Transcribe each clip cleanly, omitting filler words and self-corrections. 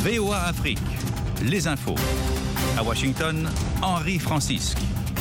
VOA Afrique, les infos. À Washington, Henri Francisque.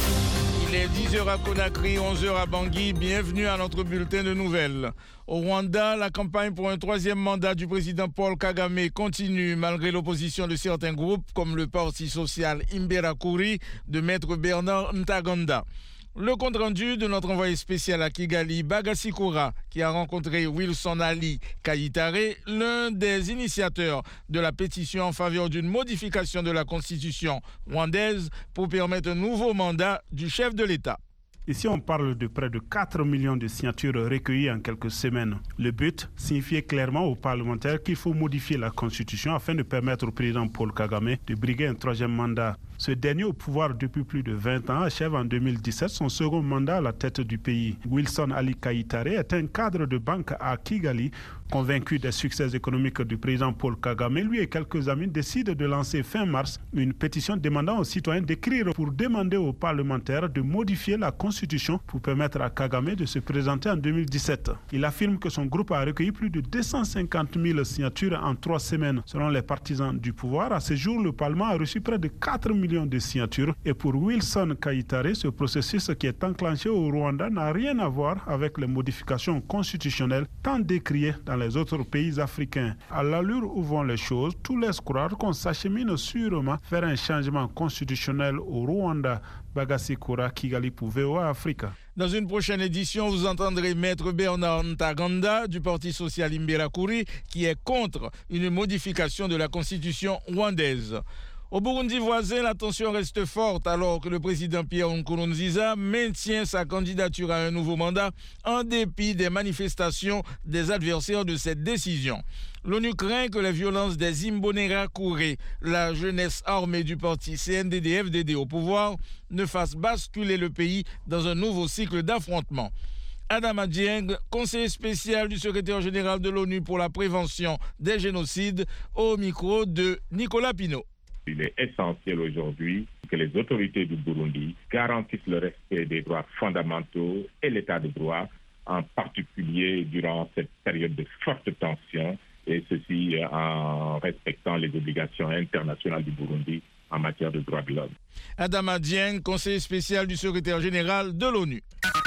Il est 10h à Conakry, 11h à Bangui. Bienvenue à notre bulletin de nouvelles. Au Rwanda, la campagne pour un troisième mandat du président Paul Kagame continue malgré l'opposition de certains groupes comme le Parti social Imberakuri de Maître Bernard Ntaganda. Le compte-rendu de notre envoyé spécial à Kigali, Bagasikura, qui a rencontré Wilson Ali Kayitare, l'un des initiateurs de la pétition en faveur d'une modification de la constitution rwandaise pour permettre un nouveau mandat du chef de l'État. Ici, on parle de près de 4 millions de signatures recueillies en quelques semaines. Le but, signifier clairement aux parlementaires qu'il faut modifier la Constitution afin de permettre au président Paul Kagame de briguer un troisième mandat. Ce dernier, au pouvoir depuis plus de 20 ans, achève en 2017 son second mandat à la tête du pays. Wilson Ali Kayitare est un cadre de banque à Kigali. Convaincu des succès économiques du président Paul Kagame, lui et quelques amis décident de lancer fin mars une pétition demandant aux citoyens d'écrire pour demander aux parlementaires de modifier la Constitution pour permettre à Kagame de se présenter en 2017. Il affirme que son groupe a recueilli plus de 250 000 signatures en 3 semaines. Selon les partisans du pouvoir, à ce jour, le Parlement a reçu près de 4 millions de signatures. Et pour Wilson Kayitare, ce processus qui est enclenché au Rwanda n'a rien à voir avec les modifications constitutionnelles tant décriées dans les autres pays africains. À l'allure où vont les choses, tout laisse croire qu'on s'achemine sûrement vers un changement constitutionnel au Rwanda. Bagasikura, Kigali pour VOA Africa. Dans une prochaine édition, vous entendrez Maître Bernard Ntaganda du Parti social Imberakuri qui est contre une modification de la constitution rwandaise. Au Burundi voisin, la tension reste forte alors que le président Pierre Nkurunziza maintient sa candidature à un nouveau mandat en dépit des manifestations des adversaires de cette décision. L'ONU craint que les violences des Imbonerakure, la jeunesse armée du parti CNDD-FDD au pouvoir, ne fassent basculer le pays dans un nouveau cycle d'affrontements. Adama Dieng, conseiller spécial du secrétaire général de l'ONU pour la prévention des génocides, au micro de Nicolas Pinault. Il est essentiel aujourd'hui que les autorités du Burundi garantissent le respect des droits fondamentaux et l'état de droit, en particulier durant cette période de forte tension, et ceci en respectant les obligations internationales du Burundi en matière de droits de l'homme. Adama Dieng, conseiller spécial du secrétaire général de l'ONU.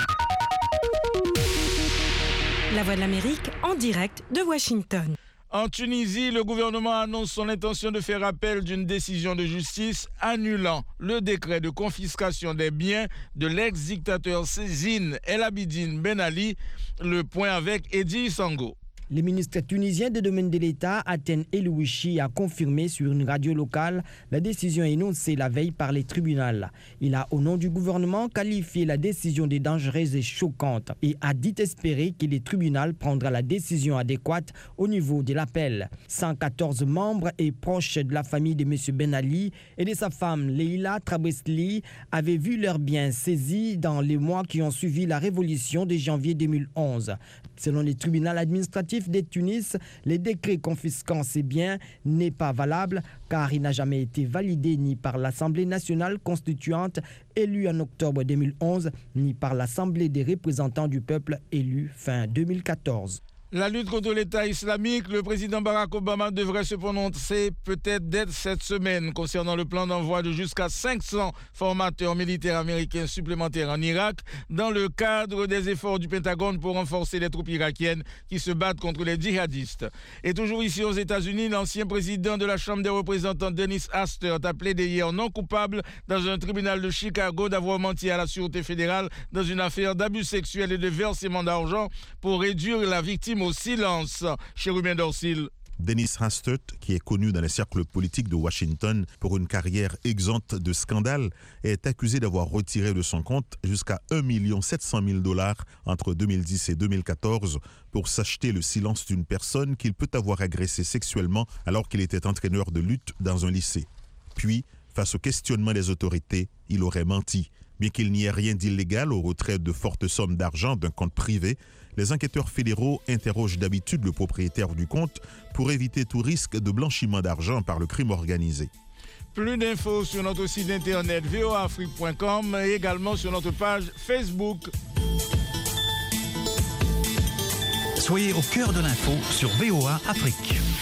La Voix de l'Amérique en direct de Washington. En Tunisie, le gouvernement annonce son intention de faire appel d'une décision de justice annulant le décret de confiscation des biens de l'ex-dictateur Zine El Abidine Ben Ali. Le point avec Edi Sango. Le ministre tunisien des domaines de l'État, Aten Elouichi, a confirmé sur une radio locale la décision énoncée la veille par les tribunaux. Il a, au nom du gouvernement, qualifié la décision de dangereuse et choquante et a dit espérer que les tribunaux prendront la décision adéquate au niveau de l'appel. 114 membres et proches de la famille de M. Ben Ali et de sa femme Leila Trabesli avaient vu leurs biens saisis dans les mois qui ont suivi la révolution de janvier 2011. Selon les tribunaux administratifs de Tunis, le décret confisquant ces biens n'est pas valable car il n'a jamais été validé ni par l'Assemblée nationale constituante élue en octobre 2011 ni par l'Assemblée des représentants du peuple élue fin 2014. La lutte contre l'État islamique, le président Barack Obama devrait se prononcer peut-être dès cette semaine concernant le plan d'envoi de jusqu'à 500 formateurs militaires américains supplémentaires en Irak dans le cadre des efforts du Pentagone pour renforcer les troupes irakiennes qui se battent contre les djihadistes. Et toujours ici aux États-Unis, l'ancien président de la Chambre des représentants Dennis Hastert a plaidé hier non coupable dans un tribunal de Chicago d'avoir menti à la Sûreté fédérale dans une affaire d'abus sexuels et de versement d'argent pour réduire la victime au silence. Chérubin Dorsil. Dennis Hastert, qui est connu dans les cercles politiques de Washington pour une carrière exempte de scandales, est accusé d'avoir retiré de son compte jusqu'à $1 700 000 entre 2010 et 2014 pour s'acheter le silence d'une personne qu'il peut avoir agressée sexuellement alors qu'il était entraîneur de lutte dans un lycée. Puis, face au questionnement des autorités, il aurait menti. Bien qu'il n'y ait rien d'illégal au retrait de fortes sommes d'argent d'un compte privé, les enquêteurs fédéraux interrogent d'habitude le propriétaire du compte pour éviter tout risque de blanchiment d'argent par le crime organisé. Plus d'infos sur notre site internet voaafrique.com et également sur notre page Facebook. Soyez au cœur de l'info sur VOA Afrique.